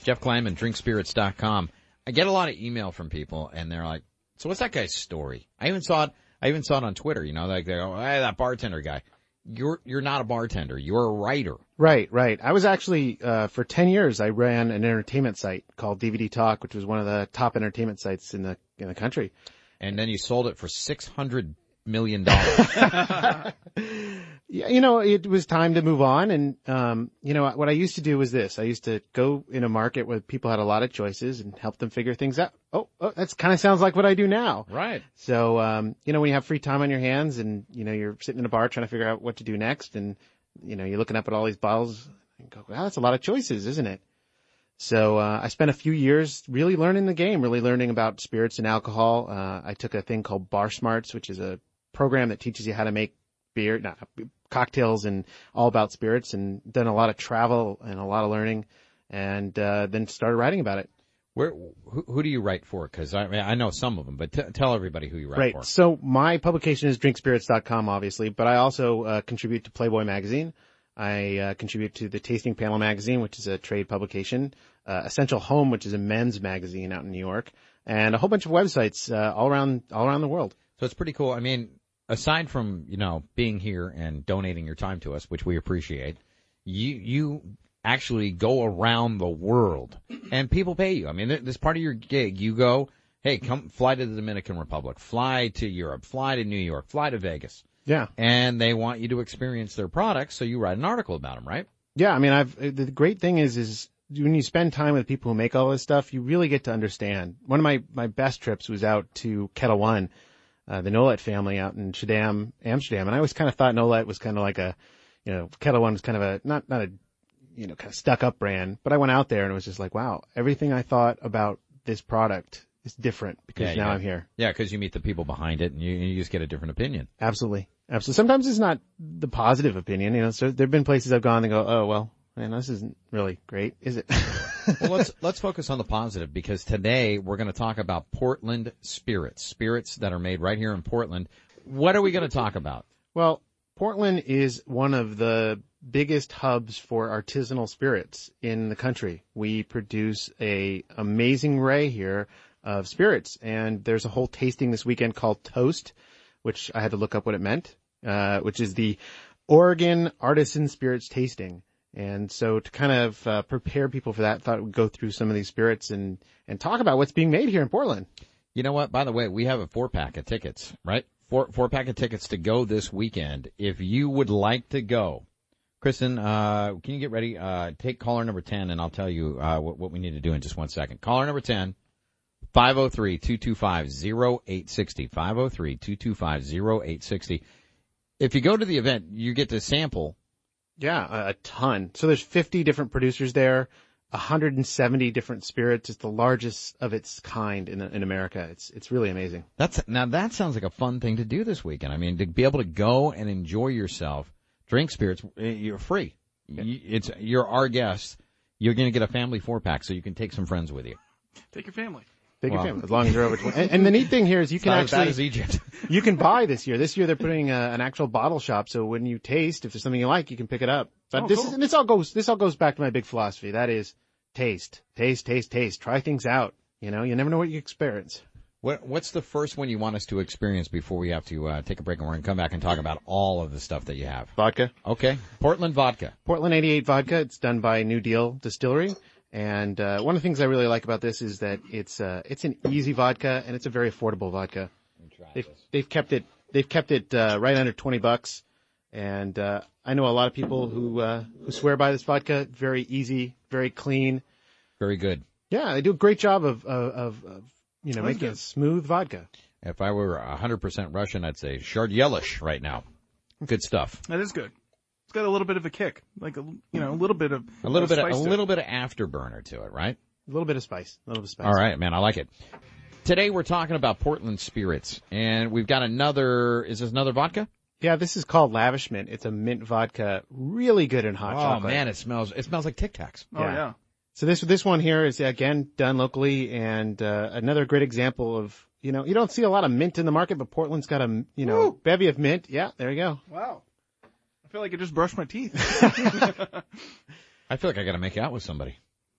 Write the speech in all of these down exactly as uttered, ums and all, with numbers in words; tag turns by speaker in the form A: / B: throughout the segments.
A: Jeff Kleinman, drink spirits dot com. I get a lot of email from people, and they're like, so what's that guy's story? I even saw it, I even saw it on Twitter, you know, like they go, hey, that bartender guy. You're, you're not a bartender. You're a writer.
B: Right, right. I was actually, uh, for ten years, I ran an entertainment site called D V D Talk, which was one of the top entertainment sites in the, in the country.
A: And then you sold it for six hundred million dollars.
B: Yeah, you know, it was time to move on. And, um, you know, what I used to do was this. I used to go in a market where people had a lot of choices and help them figure things out. Oh, oh that's kind of sounds like what I do now.
A: Right.
B: So, um, you know, when you have free time on your hands and, you know, you're sitting in a bar trying to figure out what to do next and, you know, you're looking up at all these bottles and go, wow, that's a lot of choices, isn't it? So, uh, I spent a few years really learning the game, really learning about spirits and alcohol. Uh, I took a thing called Bar Smarts, which is a program that teaches you how to make beer, not cocktails and all about spirits, and done a lot of travel and a lot of learning, and uh, then started writing about it.
A: Where, who, who do you write for? Because I, I know some of them, but t- tell everybody who you write
B: right.
A: for.
B: Right. So my publication is drink spirits dot com, obviously, but I also uh, contribute to Playboy magazine. I uh, contribute to the Tasting Panel magazine, which is a trade publication, uh, Essential Home, which is a men's magazine out in New York, and a whole bunch of websites uh, all around all around the world.
A: So it's pretty cool. I mean, aside from, you know, being here and donating your time to us, which we appreciate, you you actually go around the world and people pay you. I mean, this part of your gig, you go, hey, come fly to the Dominican Republic, fly to Europe, fly to New York, fly to Vegas.
B: Yeah.
A: And they want you to experience their products, so you write an article about them, right?
B: Yeah, I mean, I've the great thing is is when you spend time with people who make all this stuff, you really get to understand. One of my my best trips was out to Kettle One, Uh, the Nolet family out in Schiedam, Amsterdam. And I always kind of thought Nolet was kind of like a, you know, Kettle One was kind of a, not, not a, you know, kind of stuck up brand, but I went out there and it was just like, wow, everything I thought about this product is different because
A: yeah,
B: now
A: yeah.
B: I'm here.
A: Yeah, because you meet the people behind it and you, you just get a different opinion.
B: Absolutely. Absolutely. Sometimes it's not the positive opinion, you know, so there've been places I've gone and go, oh, well, man, this isn't really great, is it?
A: Well, let's let's focus on the positive because today we're going to talk about Portland spirits, spirits that are made right here in Portland. What are we going to talk about?
B: Well, Portland is one of the biggest hubs for artisanal spirits in the country. We produce a amazing array here of spirits, and there's a whole tasting this weekend called Toast, which I had to look up what it meant, uh, which is the Oregon Artisan Spirits Tasting. And so to kind of uh, prepare people for that, I thought we'd go through some of these spirits and, and talk about what's being made here in Portland.
A: You know what? By the way, we have a four-pack of tickets, right? Four, four-pack of tickets to go this weekend. If you would like to go, Kristen, uh, can you get ready? Uh, take caller number ten, and I'll tell you uh, what, what we need to do in just one second. Caller number ten, five oh three, two two five, oh eight six oh, five oh three, two two five, oh eight six oh. If you go to the event, you get to sample.
B: Yeah, a ton. So there's fifty different producers there, one hundred seventy different spirits. It's the largest of its kind in in America. It's it's really amazing.
A: That's now that sounds like a fun thing to do this weekend. I mean, to be able to go and enjoy yourself, drink spirits, you're free. It's you're our guest. You're going to get a family four pack, so you can take some friends with you.
C: Take your family.
B: Take
A: well,
B: your family, as long as you're over twenty. And, and the neat thing here is you can
A: not
B: actually,
A: as bad as Egypt.
B: You can buy this year. This year they're putting a, an actual bottle shop, so when you taste, if there's something you like, you can pick it up. But
C: oh,
B: this
C: cool.
B: is, and this all goes, this all goes back to my big philosophy. That is, taste, taste, taste, taste. Try things out. You know, you never know what you experience.
A: What, what's the first one you want us to experience before we have to uh, take a break, and we're going to come back and talk about all of the stuff that you have?
B: Vodka.
A: Okay. Portland vodka.
B: Portland eighty-eight vodka. It's done by New Deal Distillery. And uh one of the things I really like about this is that it's uh it's an easy vodka and it's a very affordable vodka. They've they've kept it they've kept it uh right under twenty bucks. And uh I know a lot of people who uh who swear by this vodka. Very easy, very clean.
A: Very good.
B: Yeah, they do a great job of of, of, of you know,
C: That's
B: making
C: good.
B: a smooth vodka.
A: If I were one hundred percent Russian, I'd say Shard-Yelish right now. Good stuff.
C: That is good. It's got a little bit of a kick, like a you know a little bit of
A: A little
C: of
A: bit of,
C: spice
A: a
C: to
A: little
C: it.
A: bit of afterburner to it, right?
B: A little bit of spice. A little bit of spice.
A: All right, man, I like it. Today we're talking about Portland spirits, and we've got another, is this another vodka?
B: Yeah, this is called Lavishment. It's a mint vodka, really good in hot
A: oh,
B: chocolate.
A: man, it smells, it smells like Tic Tacs.
C: Oh
B: Yeah.
C: yeah.
B: So this this one here is again done locally, and uh, another great example of, you know, you don't see a lot of mint in the market, but Portland's got a, you know,
C: Woo.
B: bevy of mint. Yeah, there you go.
C: Wow. I feel like I just brushed my teeth.
A: I feel like I got to make out with somebody.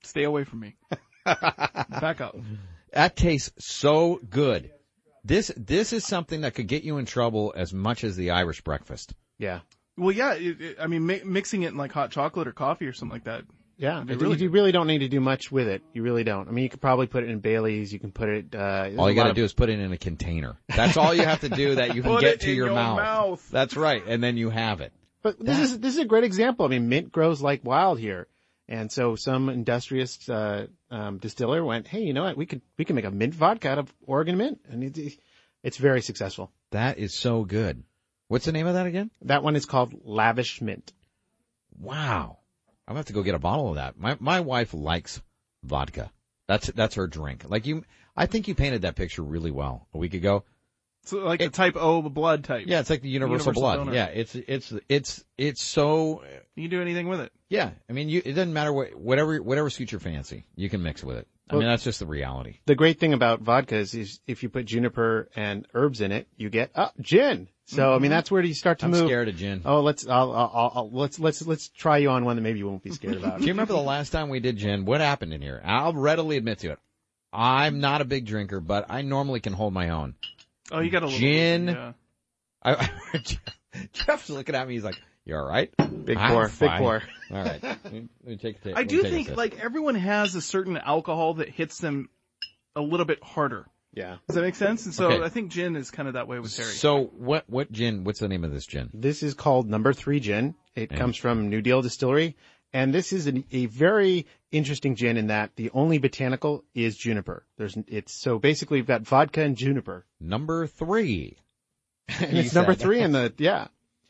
C: Stay away from me. Back up.
A: That tastes so good. This this is something that could get you in trouble as much as the Irish breakfast.
B: Yeah.
C: Well, yeah. It, it, I mean, mi- mixing it in like hot chocolate or coffee or something like that.
B: Yeah,
C: It'd be
B: it-
C: really
B: you really don't need to do much with it. You really don't. I mean, you could probably put it in Bailey's. You can put it. Uh,
A: All you got to do is put it in a container. That's all you have to do that you can
C: Put
A: get
C: it
A: to
C: in
A: your,
C: your
A: mouth.
C: mouth.
A: That's right, and then you have it.
B: But this is this is a great example. I mean, mint grows like wild here, and so some industrious uh, um, distiller went, "Hey, you know what? We could we can make a mint vodka out of Oregon mint," and it, it's very successful.
A: That is so good. What's the name of that again?
B: That one is called Lavish Mint.
A: Wow. I'm gonna have to go get a bottle of that. My my wife likes vodka. That's that's her drink. Like you, I think you painted that picture really well a week ago.
C: So like
A: It-
C: the type O blood type.
A: Yeah, it's like the universal,
C: Universal
A: blood.
C: donor.
A: Yeah, it's it's it's it's so.
C: You can do anything with it.
A: Yeah, I mean, you, it doesn't matter what whatever whatever suits your fancy. You can mix with it. I
B: Well-
A: mean, that's just the reality.
B: The great thing about vodkas is if you put juniper and herbs in it, you get uh, gin. So I mean, that's where you start to
A: I'm
B: move.
A: scared of gin.
B: Oh, let's I'll, I'll, I'll, let's let's let's try you on one that maybe you won't be scared about.
A: Do you remember the last time we did gin? What happened in here? I'll readily admit to it. I'm not a big drinker, but I normally can hold my own.
C: Oh, you got a little
A: Gin.
C: Bit, yeah.
A: I, Jeff's looking at me. He's like, "You all right?"
B: Big
A: I'm
B: pour, big
A: fine.
B: pour.
A: All right. Let me, let me take a ta-
C: I
A: let me
C: do
A: take a
C: think
A: sip.
C: like everyone has a certain alcohol that hits them a little bit harder.
B: Yeah.
C: Does that make sense? And so
A: Okay.
C: I think gin is kind of that way with Harry.
A: So what? What gin? What's the name of this gin?
B: This is called Number Three Gin. It
A: Yeah.
B: comes from New Deal Distillery, and this is an, a very interesting gin in that the only botanical is juniper. There's it's so basically you've got vodka and juniper,
A: Number three.
B: and
A: You
B: it's number
A: said.
B: three in the yeah.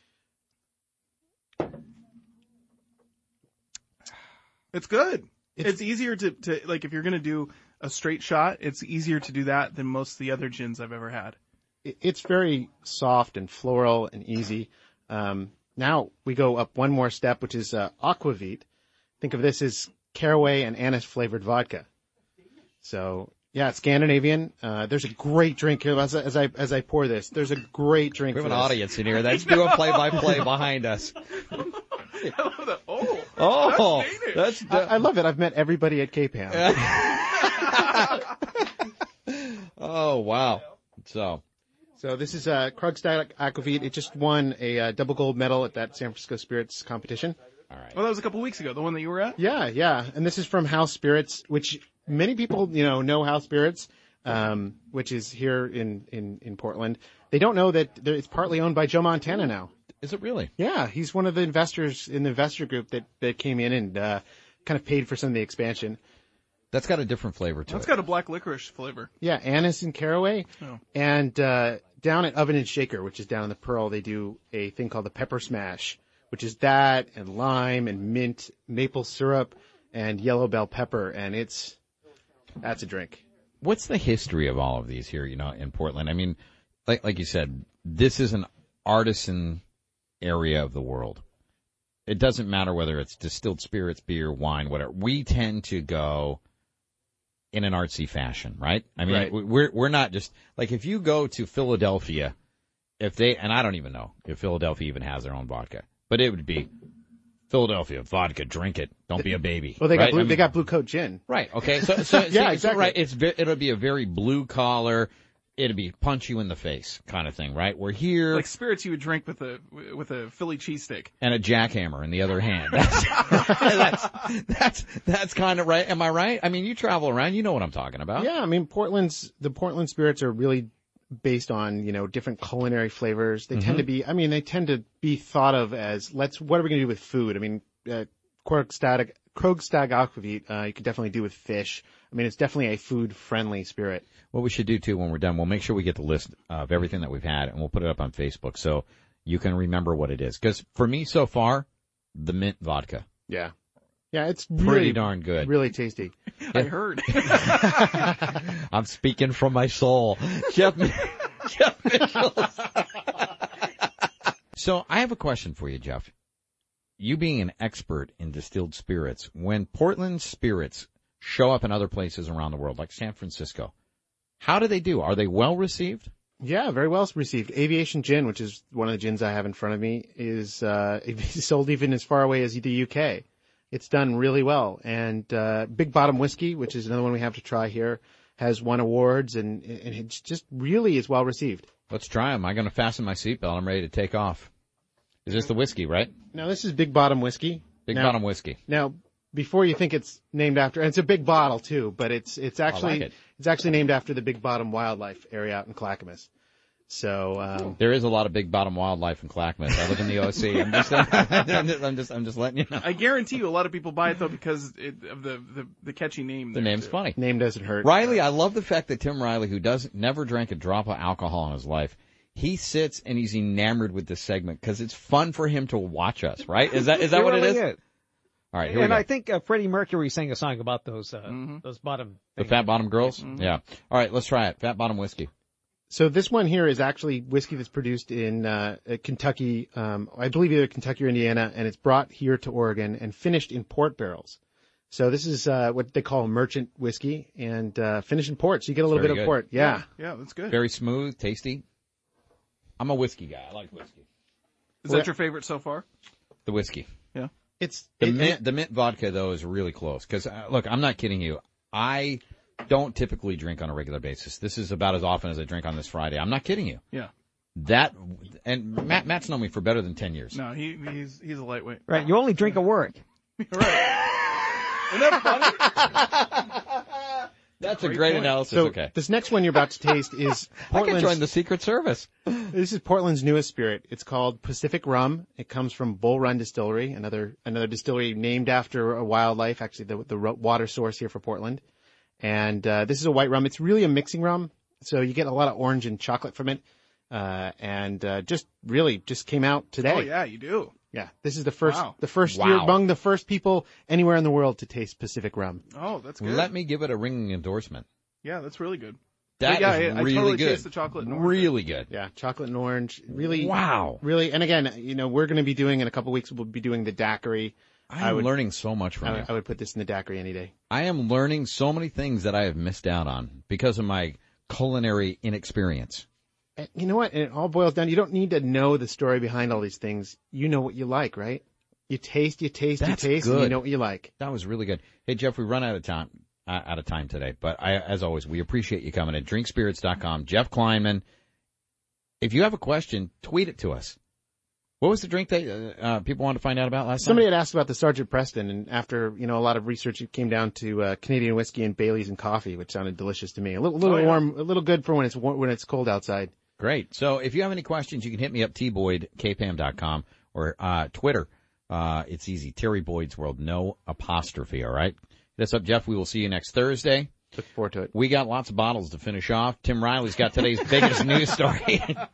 C: It's good.
B: It's-
C: It's, easier to, to, like, if you're going to do a straight shot, it's easier to do that than most of the other gins I've ever had.
B: It- It's very soft and floral and easy. Um, now we go up one more step, which is uh, aquavit. Think of this as caraway and anise flavored vodka. So yeah, it's Scandinavian. Uh, there's a great drink here. As, I- as I as I pour this, there's a great drink.
A: We have
B: for
A: an
B: this.
A: audience in here that's doing play-by-play behind us.
C: I love that. Oh,
A: Oh,
C: that's Danish.
A: that's
B: I, I love it. I've met everybody at Cape Ham.
A: oh wow. So
B: So this is uh, Krogstad Aquavit. It just won a uh, double gold medal at that San Francisco Spirits competition.
A: all right.
C: Well, that was a couple weeks ago, the one that you were at.
B: Yeah, yeah. And this is from House Spirits, which many people, you know, know House Spirits, um, which is here in, in, in Portland. They don't know that there- it's partly owned by Joe Montana now.
A: Is it really?
B: Yeah, he's one of the investors in the investor group that, that came in and uh, kind of paid for some of the expansion.
A: That's got a different flavor to
C: That's
A: it.
C: got a black licorice flavor.
B: Yeah, anise and caraway.
C: Oh.
B: And uh, down at Oven and Shaker, which is down in the Pearl, they do a thing called the Pepper Smash, which is that and lime and mint, maple syrup, and yellow bell pepper, and it's that's a drink.
A: What's the history of all of these here, you know, in Portland? I mean, like like you said, this is an artisan area of the world. It doesn't matter whether it's distilled spirits, beer, wine, whatever. We tend to go in an artsy fashion, right? I mean,
B: Right.
A: we're we're not just like if you go to Philadelphia, if they and I don't even know if Philadelphia even has their own vodka, but it would be Philadelphia vodka, drink it, don't be a baby.
B: Well, they got
A: right?
B: blue,
A: I mean-
B: they got Blue Coat Gin.
A: Right. Okay. So, so
B: Yeah,
A: see, so,
B: exactly.
A: right. It's ve- it'll be a very blue collar. It'll be punch you in the face kind of thing, right? We're here
C: Like spirits you would drink with a with a Philly cheesesteak.
A: and a jackhammer in the other hand. That's that's that's, that's kind of right. Am I right? I mean, you travel around, you know what I'm talking about.
B: Yeah, I mean Portland's the Portland spirits are really based on, you know, different culinary flavors. They tend to be, I mean, they tend to be thought of as let's what are we going to do with food? I mean, uh, Krogstad Krogstad Aquavit, uh, you could definitely do with fish. I mean, it's definitely a food friendly spirit.
A: What we should do too when we're done, we'll make sure we get the list of everything that we've had and we'll put it up on Facebook so you can remember what it is. Because for me so far, the mint vodka,
B: Yeah. Yeah, it's
A: pretty
B: really,
A: darn good.
B: really tasty.
C: I heard.
A: I'm speaking from my soul. Jeff, Jeff Mitchell. So I have a question for you, Jeff. You being an expert in distilled spirits, when Portland spirits show up in other places around the world, like San Francisco, how do they do? Are they well received?
B: Yeah, very well received. Aviation Gin, which is one of the gins I have in front of me, is uh, sold even as far away as the U K. It's done really well. And uh, Big Bottom Whiskey, which is another one we have to try here, has won awards, and, and it just really is well received.
A: Let's try them. I'm going to fasten my seatbelt. I'm ready to take off. Is this the whiskey, right?
B: Now, this is Big Bottom Whiskey.
A: Big
B: now,
A: Bottom Whiskey.
B: Now, before you think it's named after, and it's a big bottle too, but it's it's actually
A: like it.
B: it's actually named after the Big Bottom Wildlife area out in Clackamas. So um,
A: There is a lot of Big Bottom wildlife in Clackamas. I live in the O C. I'm just, I'm just, I'm just, I'm just letting you know.
C: I guarantee you a lot of people buy it though because it, of the, the, the catchy name.
A: The
C: there,
A: name's
C: too.
A: funny.
B: name doesn't hurt.
A: Riley, I love the fact that Tim Riley, who doesn't, never drank a drop of alcohol in his life, he sits and he's enamored with this segment because it's fun for him to watch us, right? Is that, is that
D: It
A: what
D: really
A: it is?
D: is.
A: All right, here
D: And
A: we go.
D: I think uh, Freddie Mercury sang a song about those uh,
C: Mm-hmm.
D: those bottom
A: The
D: things.
A: Fat Bottom Girls?
C: Mm-hmm.
A: Yeah. All right, let's try it. Fat Bottom Whiskey.
B: So this one here is actually whiskey that's produced in uh, Kentucky, um, I believe either Kentucky or Indiana, and it's brought here to Oregon and finished in port barrels. So this is uh, what they call merchant whiskey, and uh, finished in port, so you get a little
A: very
B: bit
A: good.
B: of port. Yeah.
C: Yeah, that's good.
A: Very smooth, tasty. I'm a whiskey guy. I like whiskey.
C: Is that your favorite so far?
A: The whiskey.
C: Yeah.
B: It's
A: The
B: it-
A: mint, the mint vodka though is really close. Cause uh, look, I'm not kidding you. I don't typically drink on a regular basis. This is about as often as I drink on this Friday. I'm not kidding you.
C: Yeah.
A: That, and Matt, Matt's known me for better than ten years.
C: No, he he's he's a lightweight.
D: Right, you only drink at work.
C: Right. Isn't that funny?
A: That's a
C: Great
A: great
C: point.
A: analysis.
B: so
A: Okay.
B: this next one you're about to taste is
A: I can
B: Portland's.
A: join the Secret Service.
B: This is Portland's newest spirit. It's called Pacific Rum. It comes from Bull Run Distillery, another another distillery named after a wildlife, actually the the ro- water source here for Portland. And uh, this is a white rum. It's really a mixing rum, so you get a lot of orange and chocolate from it. Uh, and uh, just really just came out today.
C: Oh yeah, you do.
B: Yeah, this is the first
C: Wow.
B: the first
A: Wow.
B: year among the first people anywhere in the world to taste Pacific rum.
C: Oh, that's good.
A: Let me give it a ringing endorsement.
C: Yeah, that's really good.
A: That
C: yeah,
A: is
C: I- I
A: really
C: totally
A: good.
C: taste the chocolate and orange.
A: Really good.
B: Yeah, chocolate and orange. Really,
A: Wow.
B: really. And again, you know, we're going to be doing in a couple weeks. We'll be doing the daiquiri.
A: I
B: I
A: am
B: would-
A: learning so much from
B: I
A: you.
B: would, I would put this in the daiquiri any day.
A: I am learning so many things that I have missed out on because of my culinary inexperience.
B: And you know what? And it all boils down. You don't need to know the story behind all these things. You know what you like, right? You taste, you taste,
A: That's
B: you taste, and
A: good.
B: you know what you like.
A: That was really good. Hey, Jeff, we run out of time, uh, out of time today, but I, as always, we appreciate you coming in. drink spirits dot com. Jeff Kleinman. If you have a question, tweet it to us. What was the drink that uh, uh, people wanted to find out about last
B: Somebody
A: time?
B: had asked about the Sergeant Preston, and after you know a lot of research, it came down to uh, Canadian whiskey and Bailey's and coffee, which sounded delicious to me. A little, little
C: Oh, yeah.
B: warm, a little good for when it's war- when it's cold outside.
A: Great. So if you have any questions, you can hit me up, t boyd k p a m dot com, or uh, Twitter. Uh, it's easy. Terry Boyd's World, no apostrophe, all right? Hit us up, Jeff. We will see you next Thursday.
B: Look forward to it.
A: We got lots of bottles to finish off. Tim Riley's got today's biggest news story.